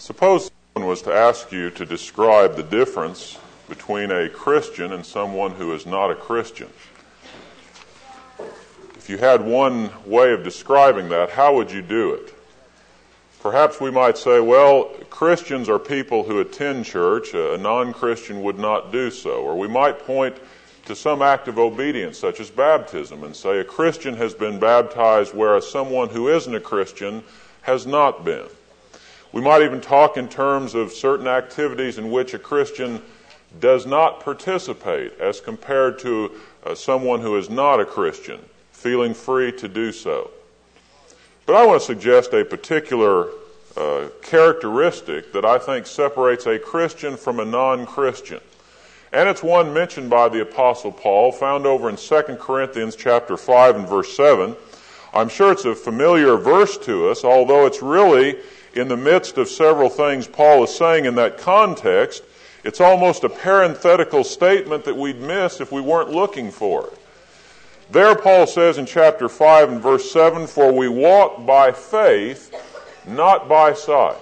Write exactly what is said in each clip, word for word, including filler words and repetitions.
Suppose someone was to ask you to describe the difference between a Christian and someone who is not a Christian. If you had one way of describing that, how would you do it? Perhaps we might say, well, Christians are people who attend church. A non-Christian would not do so. Or we might point to some act of obedience, such as baptism, and say a Christian has been baptized, whereas someone who isn't a Christian has not been. We might even talk in terms of certain activities in which a Christian does not participate as compared to uh, someone who is not a Christian, feeling free to do so. But I want to suggest a particular uh, characteristic that I think separates a Christian from a non-Christian. And it's one mentioned by the Apostle Paul, found over in Second Corinthians chapter five and verse seven. I'm sure it's a familiar verse to us, although it's really in the midst of several things Paul is saying in that context. It's almost a parenthetical statement that we'd miss if we weren't looking for it. There Paul says in chapter five and verse seven, "For we walk by faith, not by sight."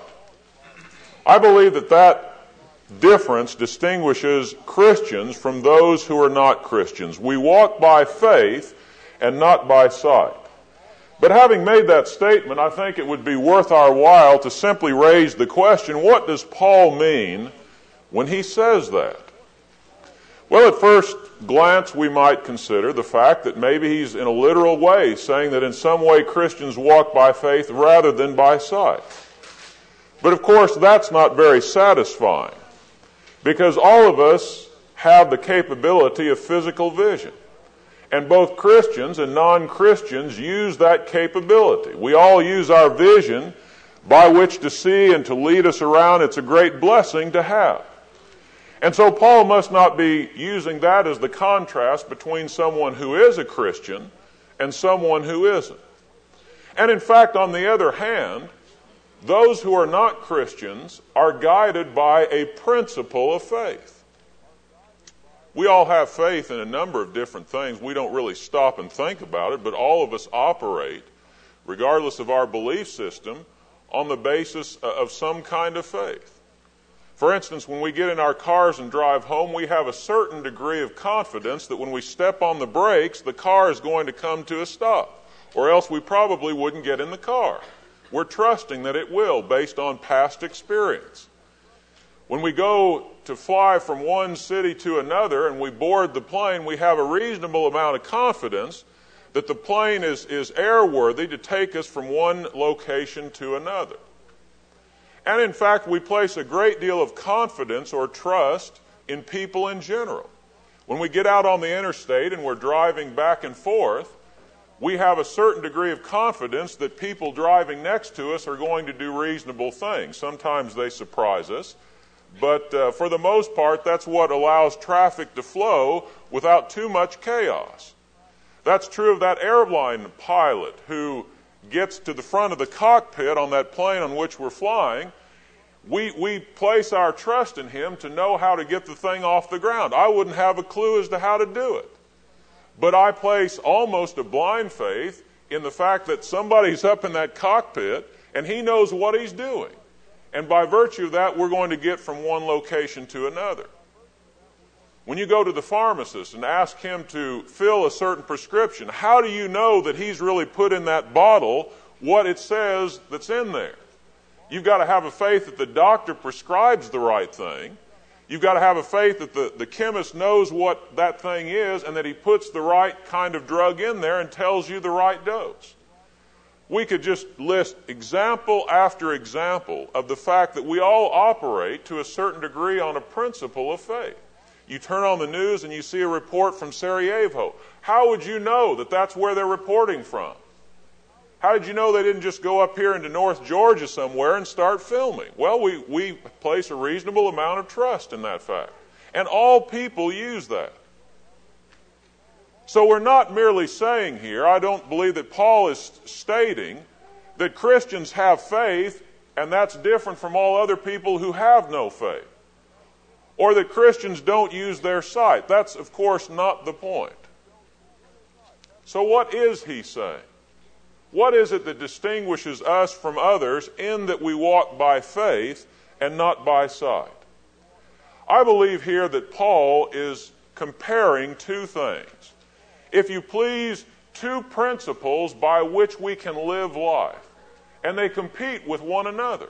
I believe that that difference distinguishes Christians from those who are not Christians. We walk by faith and not by sight. But having made that statement, I think it would be worth our while to simply raise the question, what does Paul mean when he says that? Well, at first glance, we might consider the fact that maybe he's in a literal way saying that in some way Christians walk by faith rather than by sight. But of course, that's not very satisfying, because all of us have the capability of physical vision. And both Christians and non-Christians use that capability. We all use our vision by which to see and to lead us around. It's a great blessing to have. And so Paul must not be using that as the contrast between someone who is a Christian and someone who isn't. And in fact, on the other hand, those who are not Christians are guided by a principle of faith. We all have faith in a number of different things. We don't really stop and think about it, but all of us operate, regardless of our belief system, on the basis of some kind of faith. For instance, when we get in our cars and drive home, we have a certain degree of confidence that when we step on the brakes, the car is going to come to a stop, or else we probably wouldn't get in the car. We're trusting that it will, based on past experience. When we go to fly from one city to another and we board the plane, we have a reasonable amount of confidence that the plane is, is airworthy to take us from one location to another. And in fact, we place a great deal of confidence or trust in people in general. When we get out on the interstate and we're driving back and forth, we have a certain degree of confidence that people driving next to us are going to do reasonable things. Sometimes they surprise us. But uh, for the most part, that's what allows traffic to flow without too much chaos. That's true of that airline pilot who gets to the front of the cockpit on that plane on which we're flying. We, we place our trust in him to know how to get the thing off the ground. I wouldn't have a clue as to how to do it. But I place almost a blind faith in the fact that somebody's up in that cockpit and he knows what he's doing. And by virtue of that, we're going to get from one location to another. When you go to the pharmacist and ask him to fill a certain prescription, how do you know that he's really put in that bottle what it says that's in there? You've got to have a faith that the doctor prescribes the right thing. You've got to have a faith that the, the chemist knows what that thing is and that he puts the right kind of drug in there and tells you the right dose. We could just list example after example of the fact that we all operate to a certain degree on a principle of faith. You turn on the news and you see a report from Sarajevo. How would you know that that's where they're reporting from? How did you know they didn't just go up here into North Georgia somewhere and start filming? Well, we, we place a reasonable amount of trust in that fact. And all people use that. So we're not merely saying here, I don't believe that Paul is stating that Christians have faith and that's different from all other people who have no faith. Or that Christians don't use their sight. That's, of course, not the point. So what is he saying? What is it that distinguishes us from others in that we walk by faith and not by sight? I believe here that Paul is comparing two things. If you please, two principles by which we can live life, and they compete with one another.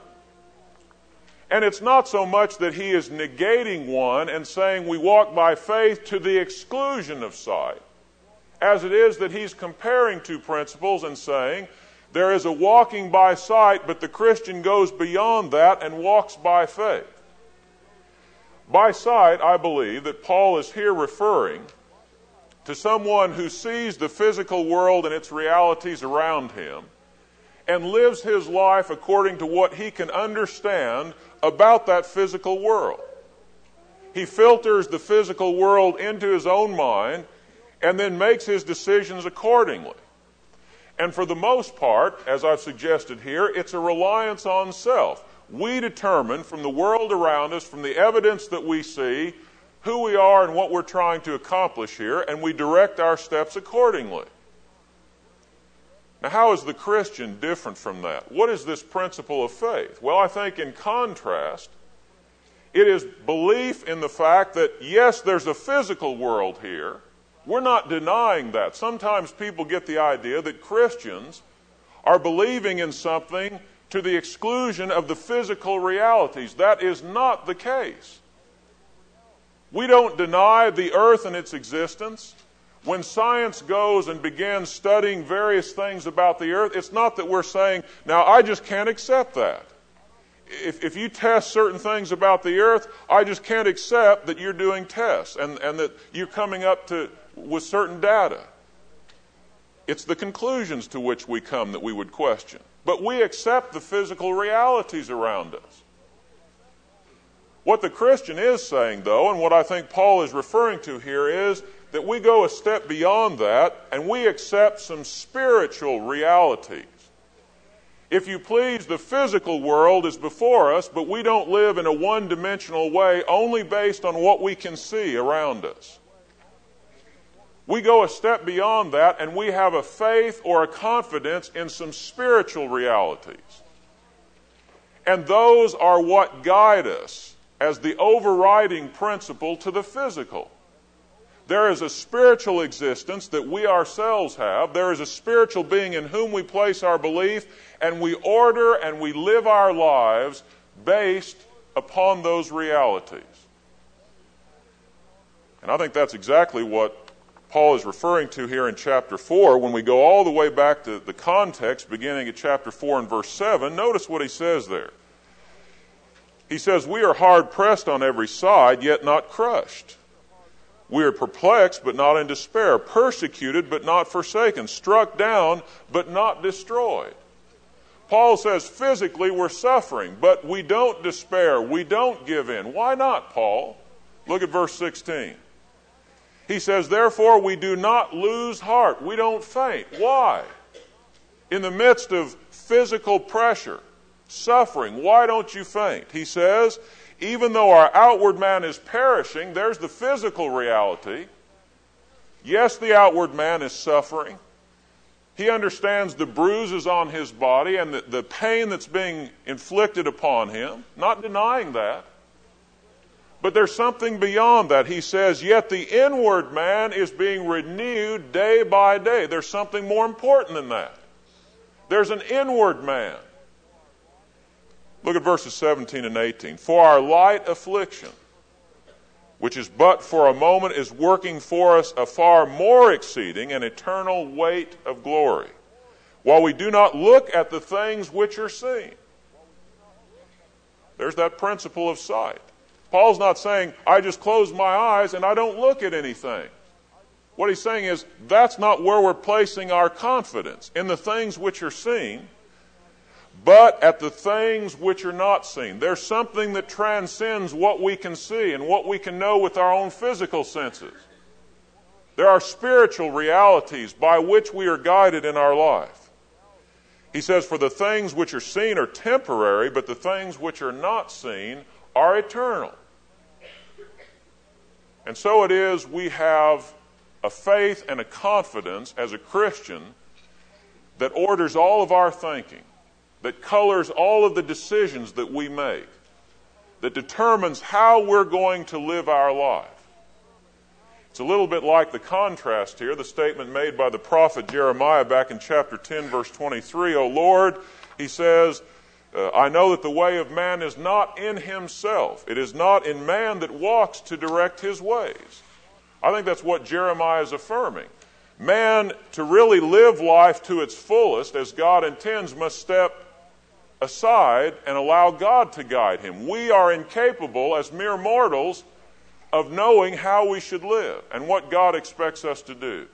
And it's not so much that he is negating one and saying we walk by faith to the exclusion of sight, as it is that he's comparing two principles and saying there is a walking by sight, but the Christian goes beyond that and walks by faith. By sight, I believe that Paul is here referring to someone who sees the physical world and its realities around him and lives his life according to what he can understand about that physical world. He filters the physical world into his own mind and then makes his decisions accordingly. And for the most part, as I've suggested here, it's a reliance on self. We determine from the world around us, from the evidence that we see, who we are and what we're trying to accomplish here, and we direct our steps accordingly. Now, how is the Christian different from that? What is this principle of faith? Well, I think in contrast, it is belief in the fact that, yes, there's a physical world here. We're not denying that. Sometimes people get the idea that Christians are believing in something to the exclusion of the physical realities. That is not the case. We don't deny the earth and its existence. When science goes and begins studying various things about the earth, it's not that we're saying, now I just can't accept that. If, if you test certain things about the earth, I just can't accept that you're doing tests and, and that you're coming up to with certain data. It's the conclusions to which we come that we would question. But we accept the physical realities around us. What the Christian is saying, though, and what I think Paul is referring to here is that we go a step beyond that and we accept some spiritual realities. If you please, the physical world is before us, but we don't live in a one-dimensional way only based on what we can see around us. We go a step beyond that and we have a faith or a confidence in some spiritual realities. And those are what guide us as the overriding principle to the physical. There is a spiritual existence that we ourselves have. There is a spiritual being in whom we place our belief, and we order and we live our lives based upon those realities. And I think that's exactly what Paul is referring to here in chapter four. When we go all the way back to the context, beginning at chapter four and verse seven, notice what he says there. He says, we are hard pressed on every side, yet not crushed. We are perplexed, but not in despair, persecuted, but not forsaken, struck down, but not destroyed. Paul says physically we're suffering, but we don't despair, we don't give in. Why not, Paul? Look at verse sixteen. He says, therefore we do not lose heart. We don't faint. Why? In the midst of physical pressure, suffering, why don't you faint? He says, even though our outward man is perishing, there's the physical reality. Yes, the outward man is suffering. He understands the bruises on his body and the, the pain that's being inflicted upon him, not denying that. But there's something beyond that. He says, yet the inward man is being renewed day by day. There's something more important than that. There's an inward man. Look at verses seventeen and eighteen. For our light affliction, which is but for a moment, is working for us a far more exceeding and eternal weight of glory, while we do not look at the things which are seen. There's that principle of sight. Paul's not saying, I just close my eyes and I don't look at anything. What he's saying is, that's not where we're placing our confidence, in the things which are seen, but at the things which are not seen. There's something that transcends what we can see and what we can know with our own physical senses. There are spiritual realities by which we are guided in our life. He says, for the things which are seen are temporary, but the things which are not seen are eternal. And so it is we have a faith and a confidence as a Christian that orders all of our thinking, that colors all of the decisions that we make, that determines how we're going to live our life. It's a little bit like the contrast here, the statement made by the prophet Jeremiah back in chapter ten, verse twenty-three. O Lord, he says, uh, I know that the way of man is not in himself. It is not in man that walks to direct his ways. I think that's what Jeremiah is affirming. Man, to really live life to its fullest, as God intends, must step aside and allow God to guide him. We are incapable, as mere mortals, of knowing how we should live and what God expects us to do.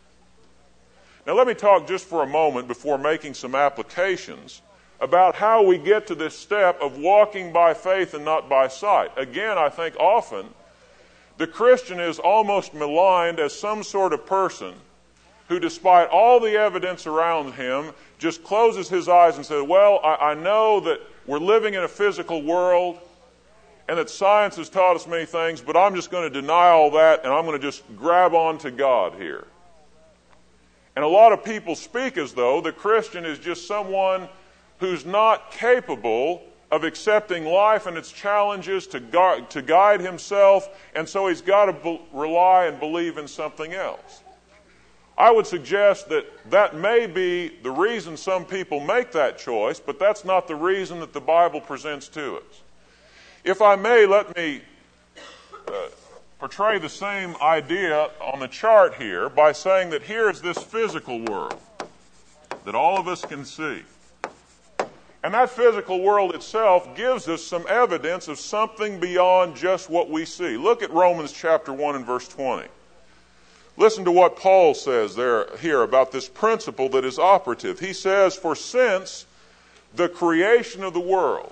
Now let me talk just for a moment before making some applications about how we get to this step of walking by faith and not by sight. Again, I think often the Christian is almost maligned as some sort of person who, despite all the evidence around him, just closes his eyes and says, well, I, I know that we're living in a physical world and that science has taught us many things, but I'm just going to deny all that and I'm going to just grab on to God here. And a lot of people speak as though the Christian is just someone who's not capable of accepting life and its challenges to, gu- to guide himself, and so he's got to be- rely and believe in something else. I would suggest that that may be the reason some people make that choice, but that's not the reason that the Bible presents to us. If I may, let me uh, portray the same idea on the chart here by saying that here is this physical world that all of us can see. And that physical world itself gives us some evidence of something beyond just what we see. Look at Romans chapter one and verse twenty. Listen to what Paul says there here about this principle that is operative. He says, for since the creation of the world,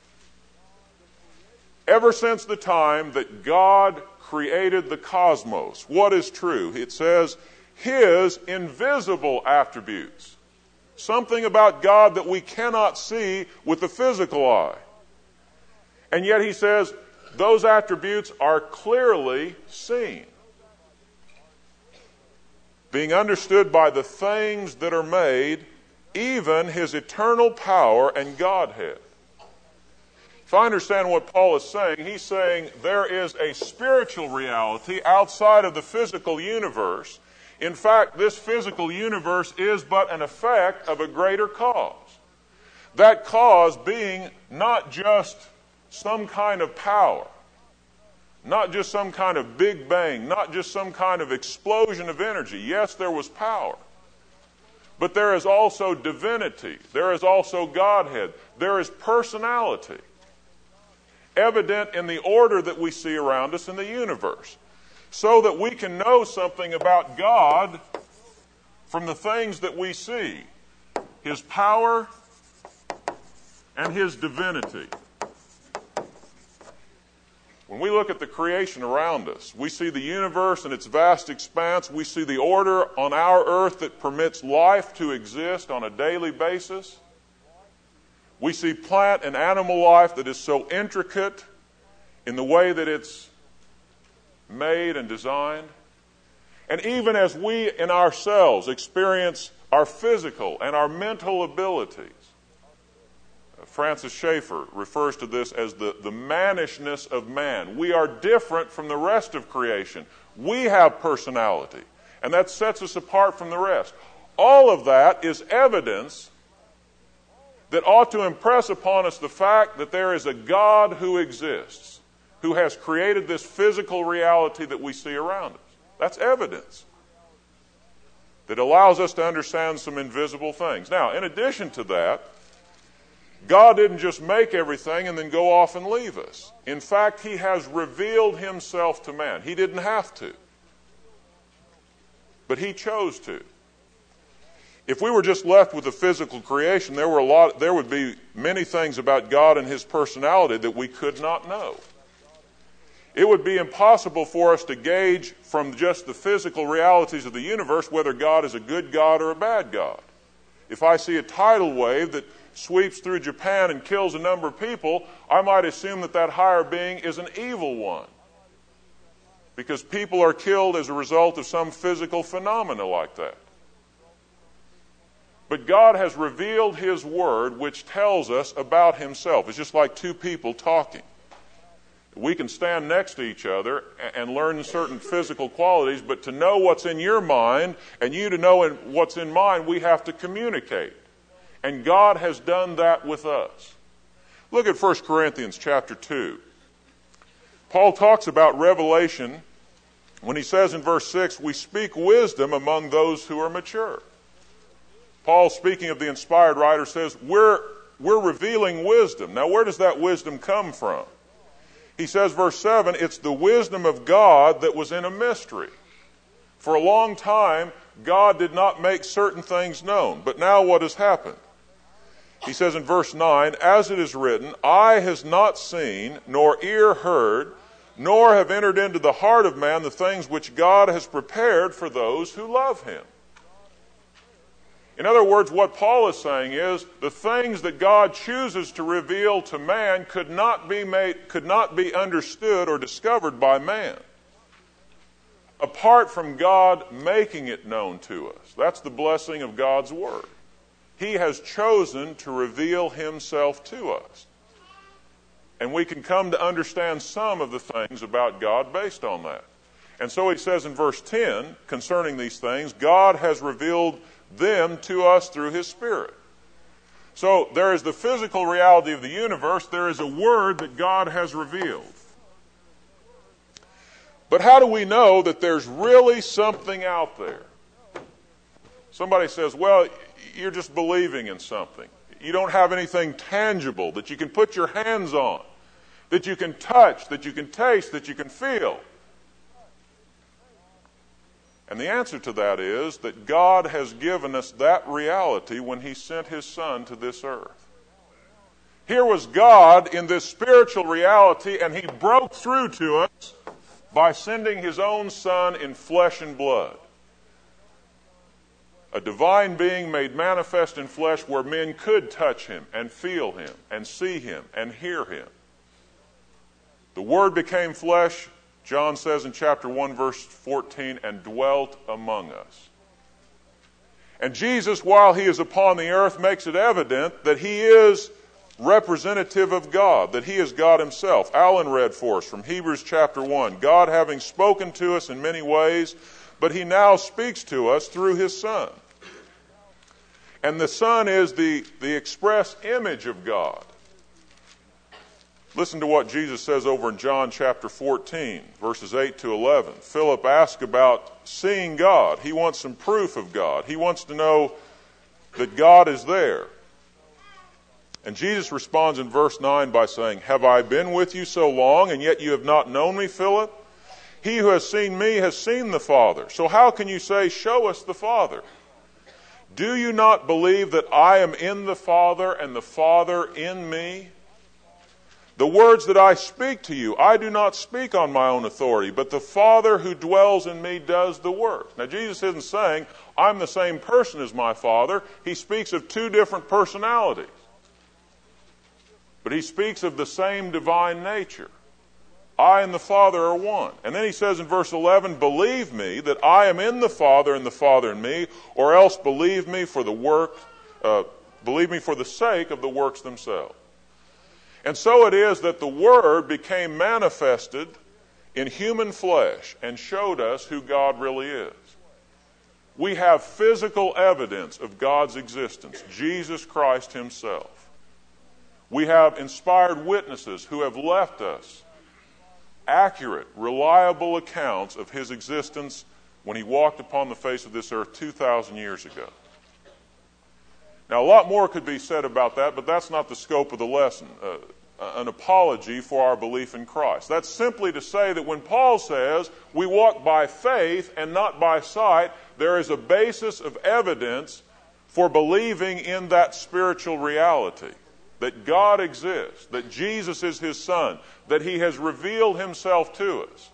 ever since the time that God created the cosmos, what is true? It says, his invisible attributes. Something about God that we cannot see with the physical eye. And yet he says, those attributes are clearly seen, being understood by the things that are made, even his eternal power and Godhead. If I understand what Paul is saying, he's saying there is a spiritual reality outside of the physical universe. In fact, this physical universe is but an effect of a greater cause. That cause being not just some kind of power, not just some kind of big bang, not just some kind of explosion of energy. Yes, there was power. But there is also divinity. There is also Godhead. There is personality, evident in the order that we see around us in the universe, so that we can know something about God from the things that we see, his power and his divinity. When we look at the creation around us, we see the universe and its vast expanse. We see the order on our earth that permits life to exist on a daily basis. We see plant and animal life that is so intricate in the way that it's made and designed. And even as we in ourselves experience our physical and our mental abilities, Francis Schaeffer refers to this as the, the mannishness of man. We are different from the rest of creation. We have personality, and that sets us apart from the rest. All of that is evidence that ought to impress upon us the fact that there is a God who exists, who has created this physical reality that we see around us. That's evidence that allows us to understand some invisible things. Now, in addition to that, God didn't just make everything and then go off and leave us. In fact, he has revealed himself to man. He didn't have to, but he chose to. If we were just left with the physical creation, there were a lot, there would be many things about God and his personality that we could not know. It would be impossible for us to gauge from just the physical realities of the universe whether God is a good God or a bad God. If I see a tidal wave that sweeps through Japan and kills a number of people, I might assume that that higher being is an evil one, because people are killed as a result of some physical phenomena like that. But God has revealed His Word, which tells us about Himself. It's just like two people talking. We can stand next to each other and learn certain physical qualities, but to know what's in your mind and you to know what's in mine, we have to communicate. And God has done that with us. Look at First Corinthians chapter two. Paul talks about revelation when he says in verse six, we speak wisdom among those who are mature. Paul, speaking of the inspired writer, says, we're, we're revealing wisdom. Now, where does that wisdom come from? He says, verse seven, it's the wisdom of God that was in a mystery. For a long time, God did not make certain things known. But now what has happened? He says in verse nine, as it is written, eye has not seen, nor ear heard, nor have entered into the heart of man the things which God has prepared for those who love Him. In other words, what Paul is saying is the things that God chooses to reveal to man could not be made, could not be understood or discovered by man, apart from God making it known to us. That's the blessing of God's Word. He has chosen to reveal Himself to us. And we can come to understand some of the things about God based on that. And so he says in verse ten, concerning these things, God has revealed them to us through His Spirit. So there is the physical reality of the universe. There is a Word that God has revealed. But how do we know that there's really something out there? Somebody says, well, you're just believing in something. You don't have anything tangible that you can put your hands on, that you can touch, that you can taste, that you can feel. And the answer to that is that God has given us that reality when He sent His Son to this earth. Here was God in this spiritual reality, and He broke through to us by sending His own Son in flesh and blood. A divine being made manifest in flesh where men could touch Him and feel Him and see Him and hear Him. The Word became flesh, John says in chapter one, verse fourteen, and dwelt among us. And Jesus, while He is upon the earth, makes it evident that He is representative of God, that He is God Himself. Alan read for us from Hebrews chapter one, God having spoken to us in many ways, but He now speaks to us through His Son. And the Son is the, the express image of God. Listen to what Jesus says over in John chapter fourteen, verses eight to eleven. Philip asked about seeing God. He wants some proof of God. He wants to know that God is there. And Jesus responds in verse nine by saying, have I been with you so long, and yet you have not known me, Philip? He who has seen me has seen the Father. So how can you say, show us the Father? Do you not believe that I am in the Father and the Father in me? The words that I speak to you, I do not speak on my own authority, but the Father who dwells in me does the work. Now, Jesus isn't saying, I'm the same person as my Father. He speaks of two different personalities. But He speaks of the same divine nature. I and the Father are one. And then He says in verse eleven, believe me that I am in the Father and the Father in me, or else believe me for the work, uh, believe me for the sake of the works themselves. And so it is that the Word became manifested in human flesh and showed us who God really is. We have physical evidence of God's existence, Jesus Christ Himself. We have inspired witnesses who have left us accurate, reliable accounts of His existence when He walked upon the face of this earth two thousand years ago. Now, a lot more could be said about that, but that's not the scope of the lesson, uh, an apology for our belief in Christ. That's simply to say that when Paul says we walk by faith and not by sight, there is a basis of evidence for believing in that spiritual reality, that God exists, that Jesus is His Son, that He has revealed Himself to us.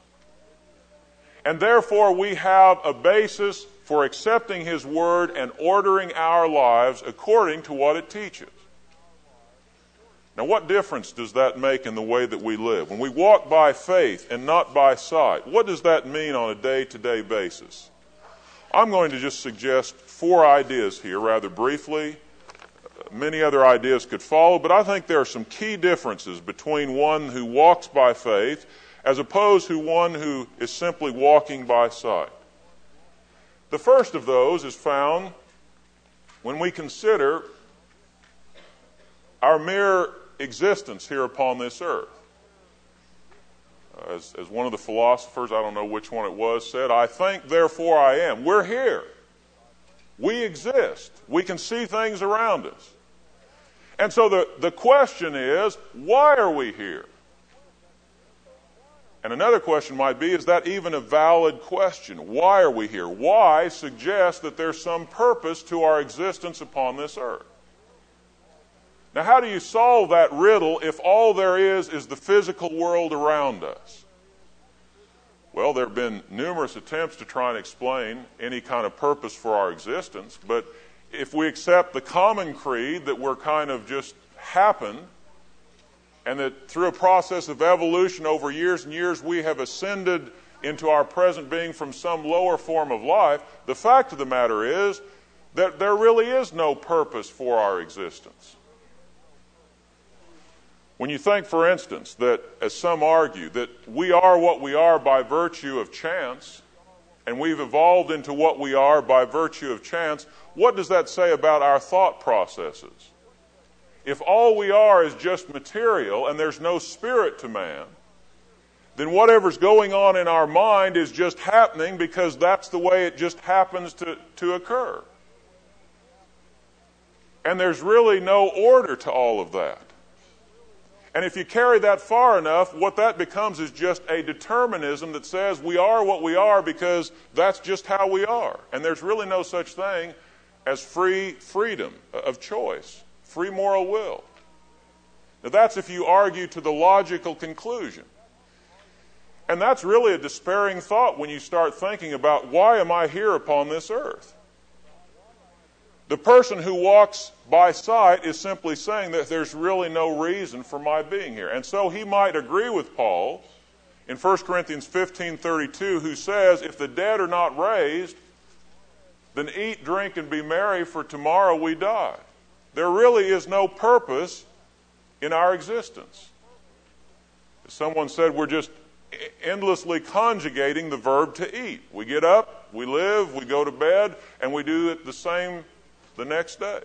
And therefore we have a basis for accepting His Word and ordering our lives according to what it teaches. Now, what difference does that make in the way that we live? When we walk by faith and not by sight, what does that mean on a day-to-day basis? I'm going to just suggest four ideas here rather briefly. Many other ideas could follow, but I think there are some key differences between one who walks by faith as opposed to one who is simply walking by sight. The first of those is found when we consider our mere existence here upon this earth. As, as one of the philosophers, I don't know which one it was, said, I think, therefore I am. We're here. We exist. We can see things around us. And so the, the question is, why are we here? And another question might be, is that even a valid question? Why are we here? Why suggests that there's some purpose to our existence upon this earth. Now, how do you solve that riddle if all there is is the physical world around us? Well, there have been numerous attempts to try and explain any kind of purpose for our existence, but if we accept the common creed that we're kind of just happened, and that through a process of evolution over years and years we have ascended into our present being from some lower form of life, the fact of the matter is that there really is no purpose for our existence. When you think, for instance, that, as some argue, that we are what we are by virtue of chance, and we've evolved into what we are by virtue of chance, what does that say about our thought processes? If all we are is just material and there's no spirit to man, then whatever's going on in our mind is just happening because that's the way it just happens to, to occur. And there's really no order to all of that. And if you carry that far enough, what that becomes is just a determinism that says we are what we are because that's just how we are. And there's really no such thing as free freedom of choice, free moral will. Now that's if you argue to the logical conclusion. And that's really a despairing thought when you start thinking about, why am I here upon this earth? The person who walks by sight is simply saying that there's really no reason for my being here. And so he might agree with Paul in First Corinthians fifteen thirty-two, who says, if the dead are not raised, then eat, drink, and be merry, for tomorrow we die. There really is no purpose in our existence. As someone said, we're just endlessly conjugating the verb to eat. We get up, we live, we go to bed, and we do it the same the next day.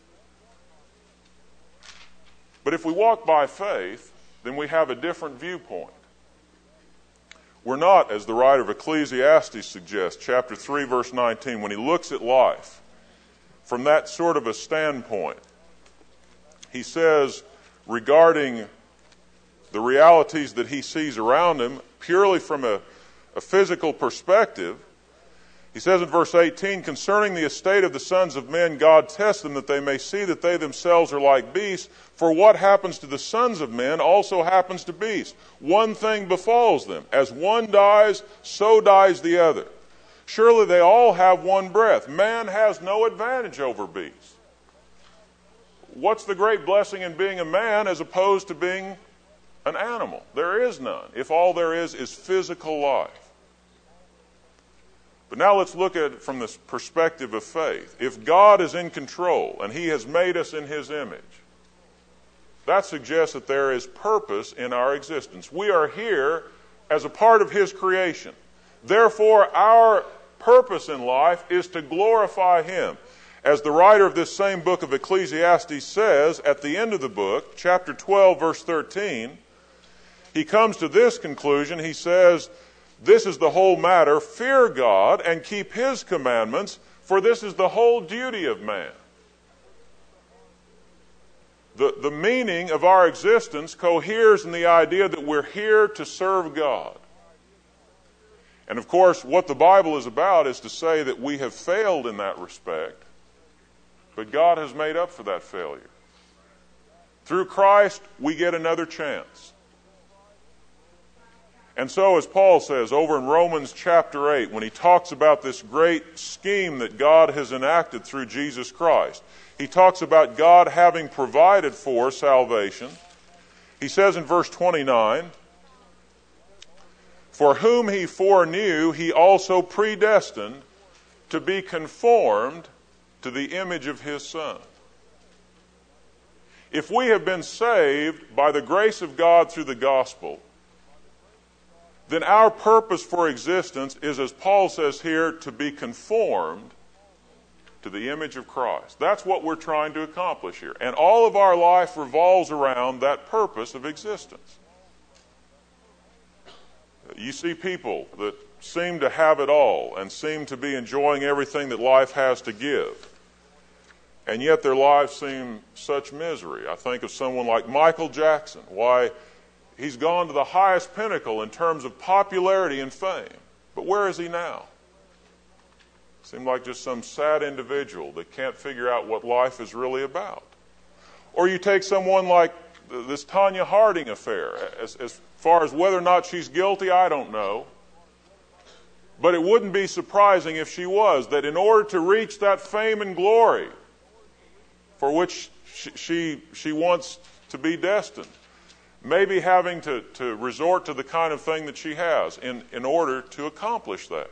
But if we walk by faith, then we have a different viewpoint. We're not, as the writer of Ecclesiastes suggests, chapter three, verse nineteen, when he looks at life from that sort of a standpoint, he says regarding the realities that he sees around him, purely from a, a physical perspective, he says in verse eighteen, concerning the estate of the sons of men, God tests them that they may see that they themselves are like beasts. For what happens to the sons of men also happens to beasts. One thing befalls them. As one dies, so dies the other. Surely they all have one breath. Man has no advantage over beasts. What's the great blessing in being a man as opposed to being an animal? There is none, if all there is is physical life. But now let's look at it from this perspective of faith. If God is in control and he has made us in his image, that suggests that there is purpose in our existence. We are here as a part of his creation. Therefore, our purpose in life is to glorify him. As the writer of this same book of Ecclesiastes says at the end of the book, chapter twelve, verse thirteen, he comes to this conclusion. He says, this is the whole matter. Fear God and keep his commandments, for this is the whole duty of man. The, the meaning of our existence coheres in the idea that we're here to serve God. And of course, what the Bible is about is to say that we have failed in that respect, but God has made up for that failure. Through Christ, we get another chance. And so, as Paul says over in Romans chapter eight, when he talks about this great scheme that God has enacted through Jesus Christ, he talks about God having provided for salvation. He says in verse twenty-nine, for whom he foreknew, he also predestined to be conformed to the image of His Son. If we have been saved by the grace of God through the gospel, then our purpose for existence is, as Paul says here, to be conformed to the image of Christ. That's what we're trying to accomplish here. And all of our life revolves around that purpose of existence. You see people that seem to have it all and seem to be enjoying everything that life has to give. And yet their lives seem such misery. I think of someone like Michael Jackson. Why, he's gone to the highest pinnacle in terms of popularity and fame. But where is he now? Seemed like just some sad individual that can't figure out what life is really about. Or you take someone like this Tonya Harding affair. As, as far as whether or not she's guilty, I don't know. But it wouldn't be surprising if she was, that in order to reach that fame and glory for which she, she, she wants to be destined, maybe having to, to resort to the kind of thing that she has in, in order to accomplish that.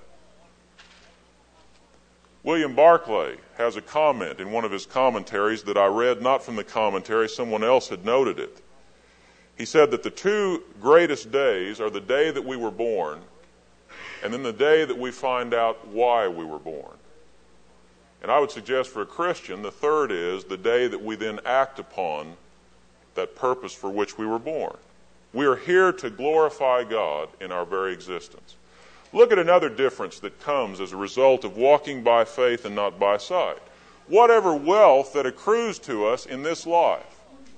William Barclay has a comment in one of his commentaries that I read, not from the commentary, someone else had noted it. He said that the two greatest days are the day that we were born and then the day that we find out why we were born. And I would suggest for a Christian, the third is the day that we then act upon that purpose for which we were born. We are here to glorify God in our very existence. Look at another difference that comes as a result of walking by faith and not by sight. Whatever wealth that accrues to us in this life,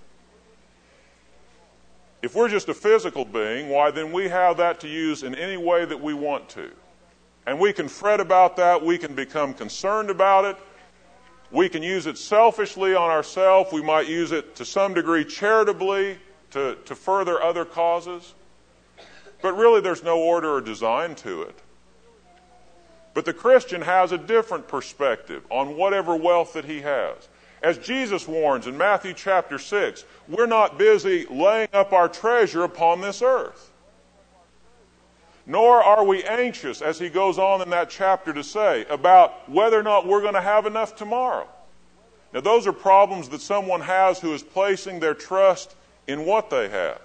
if we're just a physical being, why then we have that to use in any way that we want to. And we can fret about that, we can become concerned about it, we can use it selfishly on ourselves, we might use it to some degree charitably to, to further other causes. But really there's no order or design to it. But the Christian has a different perspective on whatever wealth that he has. As Jesus warns in Matthew chapter six, we're not busy laying up our treasure upon this earth. Nor are we anxious, as he goes on in that chapter to say, about whether or not we're going to have enough tomorrow. Now those are problems that someone has who is placing their trust in what they have.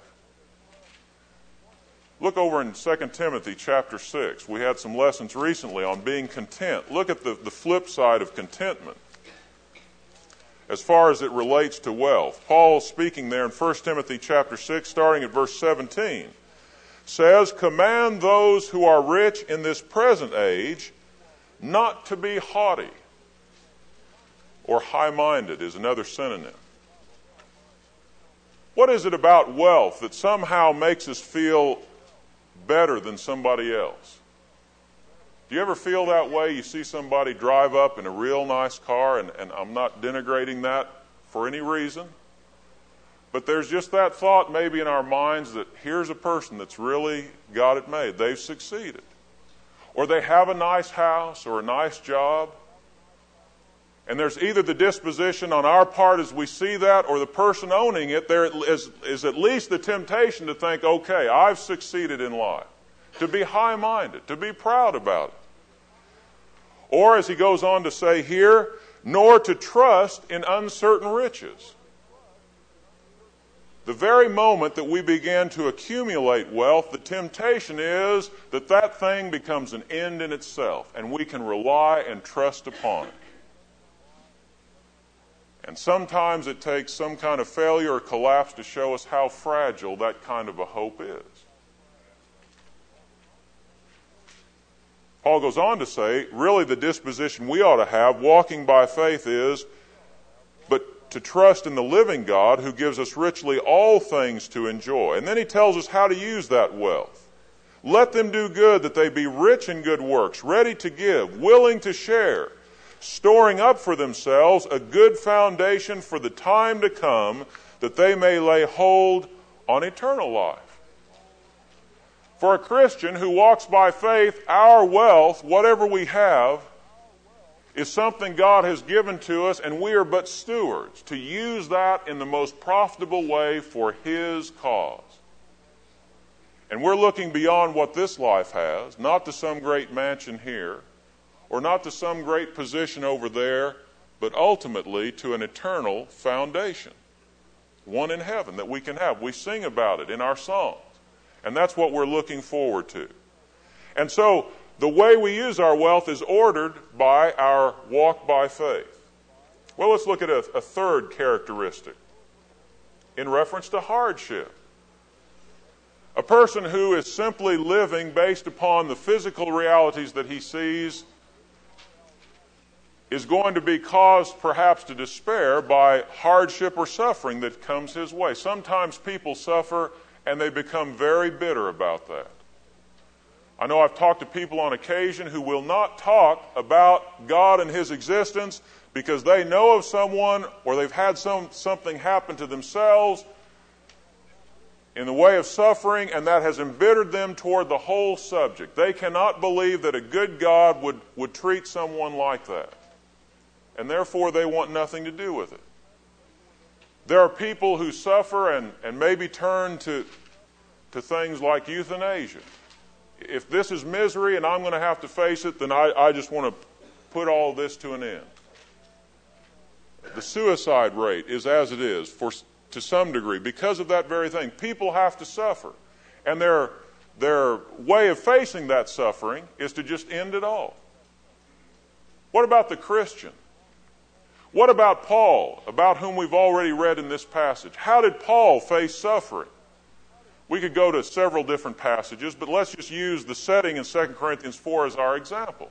Look over in Second Timothy chapter six. We had some lessons recently on being content. Look at the, the flip side of contentment as far as it relates to wealth. Paul, speaking there in First Timothy chapter six, starting at verse seventeen, says, "Command those who are rich in this present age not to be haughty," or high-minded is another synonym. What is it about wealth that somehow makes us feel better than somebody else? Do you ever feel that way? You see somebody drive up in a real nice car, and, and I'm not denigrating that for any reason, but there's just that thought maybe in our minds that here's a person that's really got it made. They've succeeded. Or they have a nice house or a nice job. And there's either the disposition on our part as we see that, or the person owning it, there is, is at least the temptation to think, okay, I've succeeded in life. To be high-minded, to be proud about it. Or, as he goes on to say here, nor to trust in uncertain riches. The very moment that we begin to accumulate wealth, the temptation is that that thing becomes an end in itself, and we can rely and trust upon it. And sometimes it takes some kind of failure or collapse to show us how fragile that kind of a hope is. Paul goes on to say, really the disposition we ought to have, walking by faith, is but to trust in the living God who gives us richly all things to enjoy. And then he tells us how to use that wealth. Let them do good, that they be rich in good works, ready to give, willing to share, storing up for themselves a good foundation for the time to come, that they may lay hold on eternal life. For a Christian who walks by faith, our wealth, whatever we have, is something God has given to us, and we are but stewards to use that in the most profitable way for His cause. And we're looking beyond what this life has, not to some great mansion here, or not to some great position over there, but ultimately to an eternal foundation, one in heaven that we can have. We sing about it in our songs, and that's what we're looking forward to. And so the way we use our wealth is ordered by our walk by faith. Well, let's look at a, a third characteristic in reference to hardship. A person who is simply living based upon the physical realities that he sees is going to be caused perhaps to despair by hardship or suffering that comes his way. Sometimes people suffer and they become very bitter about that. I know I've talked to people on occasion who will not talk about God and His existence because they know of someone or they've had some something happen to themselves in the way of suffering, and that has embittered them toward the whole subject. They cannot believe that a good God would, would treat someone like that. And therefore they want nothing to do with it. There are people who suffer and, and maybe turn to, to things like euthanasia. If this is misery and I'm going to have to face it, then I, I just want to put all this to an end. The suicide rate is as it is for to some degree because of that very thing. People have to suffer. And their, their way of facing that suffering is to just end it all. What about the Christian? What about Paul, about whom we've already read in this passage? How did Paul face suffering? We could go to several different passages, but let's just use the setting in Second Corinthians four as our example.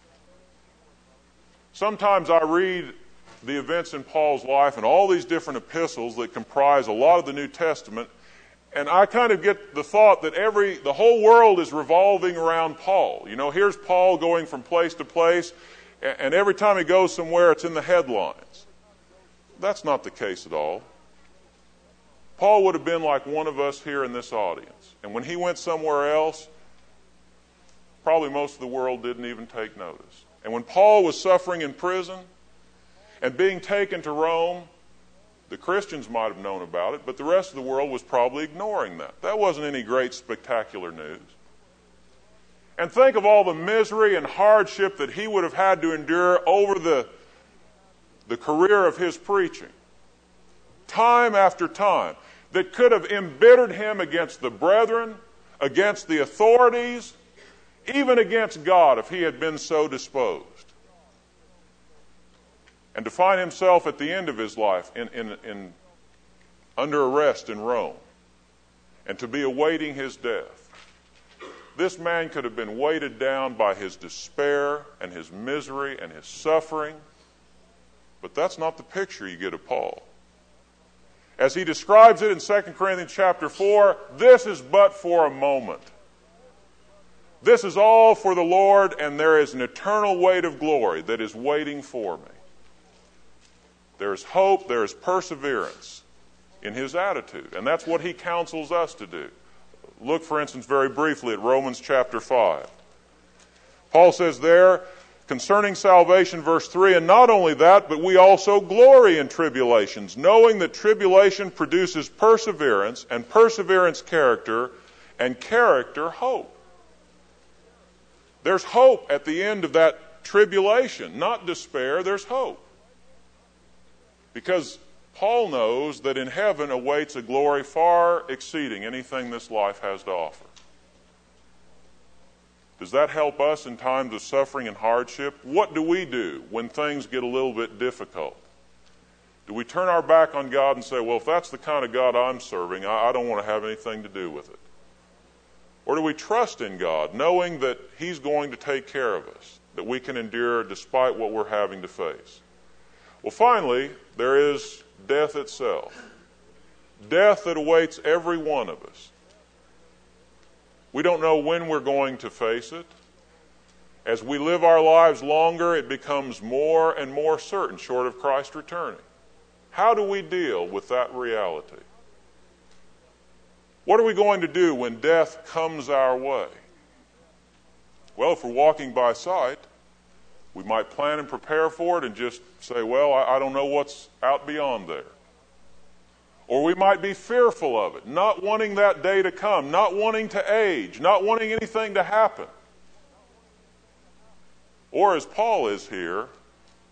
Sometimes I read the events in Paul's life and all these different epistles that comprise a lot of the New Testament, and I kind of get the thought that every the whole world is revolving around Paul. You know, here's Paul going from place to place, and every time he goes somewhere, it's in the headlines. That's not the case at all. Paul would have been like one of us here in this audience, and when he went somewhere else, probably most of the world didn't even take notice. And when Paul was suffering in prison and being taken to Rome, the Christians might have known about it, but the rest of the world was probably ignoring that. That wasn't any great spectacular news. And think of all the misery and hardship that he would have had to endure over the, the career of his preaching. Time after time. That could have embittered him against the brethren, against the authorities, even against God if he had been so disposed. And to find himself at the end of his life in, in, in, under arrest in Rome, and to be awaiting his death. This man could have been weighted down by his despair and his misery and his suffering, but that's not the picture you get of Paul. As he describes it in Second Corinthians chapter four, this is but for a moment. This is all for the Lord, and there is an eternal weight of glory that is waiting for me. There is hope, there is perseverance in his attitude, and that's what he counsels us to do. Look, for instance, very briefly at Romans chapter five. Paul says there, concerning salvation, verse three, and not only that, but we also glory in tribulations, knowing that tribulation produces perseverance, and perseverance character, and character hope. There's hope at the end of that tribulation, not despair, there's hope. Because Paul knows that in heaven awaits a glory far exceeding anything this life has to offer. Does that help us in times of suffering and hardship? What do we do when things get a little bit difficult? Do we turn our back on God and say, well, if that's the kind of God I'm serving, I, I don't want to have anything to do with it? Or do we trust in God, knowing that He's going to take care of us, that we can endure despite what we're having to face? Well, finally, there is death itself. Death that awaits every one of us. We don't know when we're going to face it. As we live our lives longer, it becomes more and more certain, short of Christ returning. How do we deal with that reality? What are we going to do when death comes our way? Well, if we're walking by sight, we might plan and prepare for it and just say, well, I, I don't know what's out beyond there. Or we might be fearful of it, not wanting that day to come, not wanting to age, not wanting anything to happen. Or as Paul is here,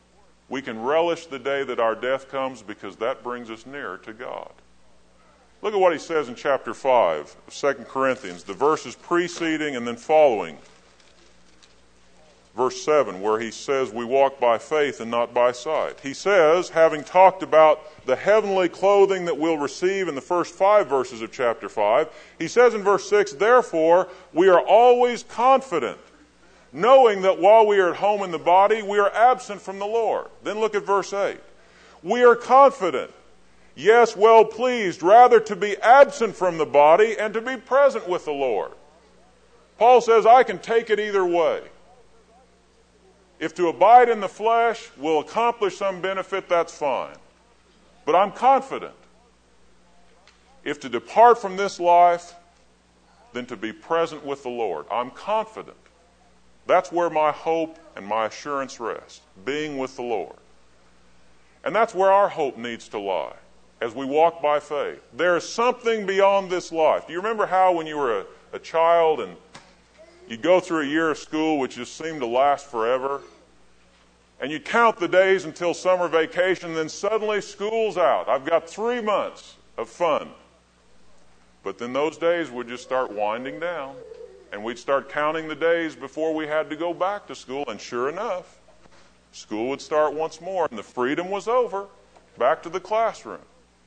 We can relish the day that our death comes because that brings us nearer to God. Look at what he says in chapter five of Second Corinthians, the verses preceding and then following verse seven, where he says we walk by faith and not by sight. He says, having talked about the heavenly clothing that we'll receive in the first five verses of chapter five, he says in verse six, therefore we are always confident, knowing that while we are at home in the body, we are absent from the Lord. Then look at verse eight. We are confident, yes, well pleased, rather to be absent from the body and to be present with the Lord. Paul says, I can take it either way. If to abide in the flesh will accomplish some benefit, that's fine. But I'm confident. If to depart from this life, then to be present with the Lord. I'm confident. That's where my hope and my assurance rest, being with the Lord. And that's where our hope needs to lie as we walk by faith. There is something beyond this life. Do you remember how when you were a, a child and you'd go through a year of school which just seemed to last forever, and you'd count the days until summer vacation, and then suddenly school's out. I've got three months of fun. But then those days would just start winding down, and we'd start counting the days before we had to go back to school, and sure enough, school would start once more, and the freedom was over, back to the classroom.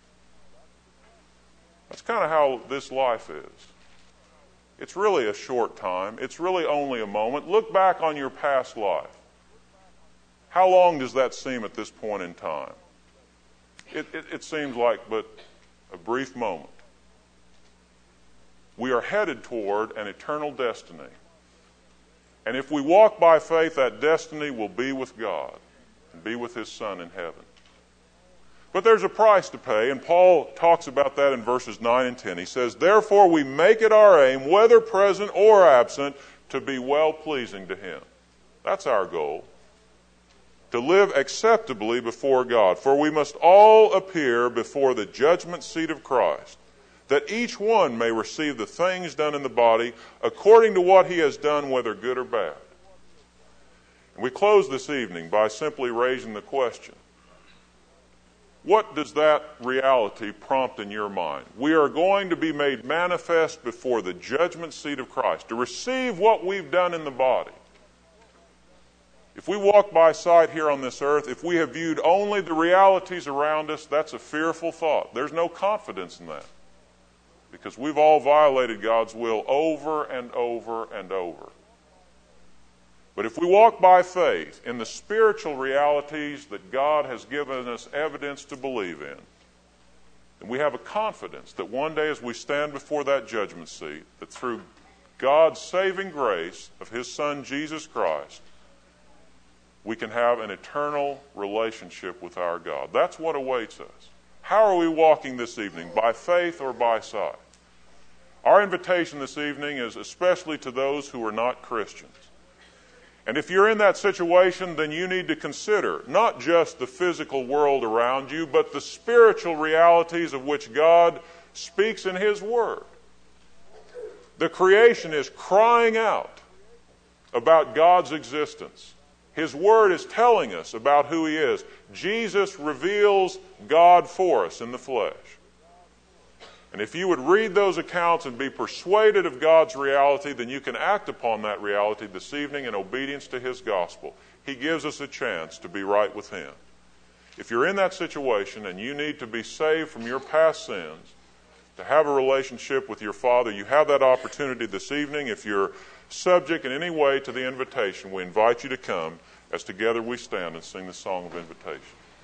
That's kind of how this life is. It's really a short time. It's really only a moment. Look back on your past life. How long does that seem at this point in time? It, it, it seems like but a brief moment. We are headed toward an eternal destiny. And if we walk by faith, that destiny will be with God and be with His Son in heaven. But there's a price to pay, and Paul talks about that in verses nine and ten. He says, therefore we make it our aim, whether present or absent, to be well-pleasing to Him. That's our goal. To live acceptably before God. For we must all appear before the judgment seat of Christ, that each one may receive the things done in the body according to what he has done, whether good or bad. And we close this evening by simply raising the question, what does that reality prompt in your mind? We are going to be made manifest before the judgment seat of Christ, to receive what we've done in the body. If we walk by sight here on this earth, if we have viewed only the realities around us, that's a fearful thought. There's no confidence in that, because we've all violated God's will over and over and over. But if we walk by faith in the spiritual realities that God has given us evidence to believe in, then we have a confidence that one day as we stand before that judgment seat, that through God's saving grace of His Son Jesus Christ, we can have an eternal relationship with our God. That's what awaits us. How are we walking this evening? By faith or by sight? Our invitation this evening is especially to those who are not Christians. And if you're in that situation, then you need to consider not just the physical world around you, but the spiritual realities of which God speaks in His Word. The creation is crying out about God's existence. His Word is telling us about who He is. Jesus reveals God for us in the flesh. And if you would read those accounts and be persuaded of God's reality, then you can act upon that reality this evening in obedience to His gospel. He gives us a chance to be right with Him. If you're in that situation and you need to be saved from your past sins, to have a relationship with your Father, you have that opportunity this evening. If you're subject in any way to the invitation, we invite you to come as together we stand and sing the song of invitation.